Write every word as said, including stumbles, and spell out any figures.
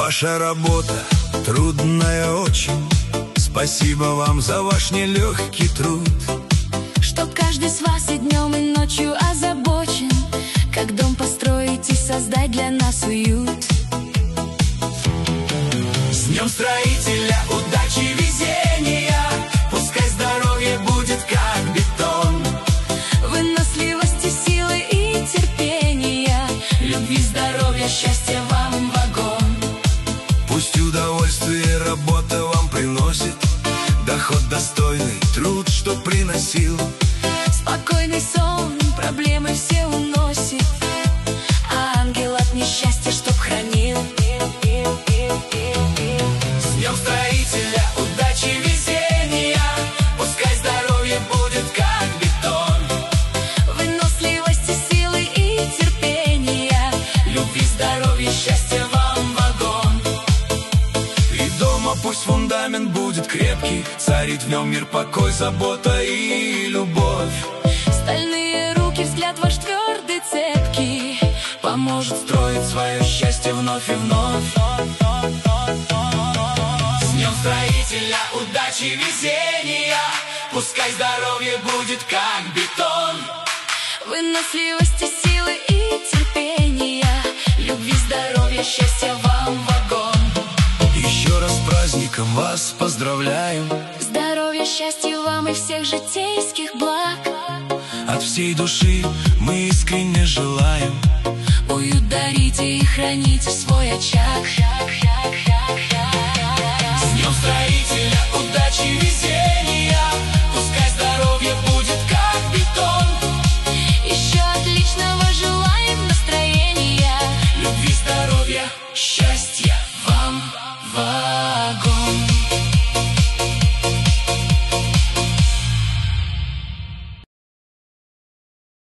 Ваша работа трудная очень. Спасибо вам за ваш нелегкий труд. Чтоб каждый с вас и днем, и ночью озабочен, как дом построить и создать для нас уют. С днем строителя, удачи, везения, пускай здоровье будет как бетон. Выносливости, силы и терпения, любви, здоровья, счастья вам вагон. Пусть удовольствие работа вам приносит, доход достойный, труд, что приносил. Спокойный сон, проблемы все уносит, а ангел от несчастья чтоб хранил. С днем строителя, удачи, везения, пускай здоровье будет как бетон. Выносливости, силы и терпения, Любви, здоровья, счастья вам вагон. И дома пусть фундамент будет крепкий, царит в нем мир, покой, забота и любовь. стальные руки, взгляд ваш твердый, цепкий, Поможет строить свое счастье вновь и вновь. С днем строителя, удачи, везения, пускай здоровье будет как бетон. выносливости, силы и терпения, любви, здоровья, счастья вам вагон. Еще раз с праздником вас поздравляем, Здоровья, счастья вам и всех житейских благ. от всей души мы искренне желаем. Уют дарите и храните свой очаг.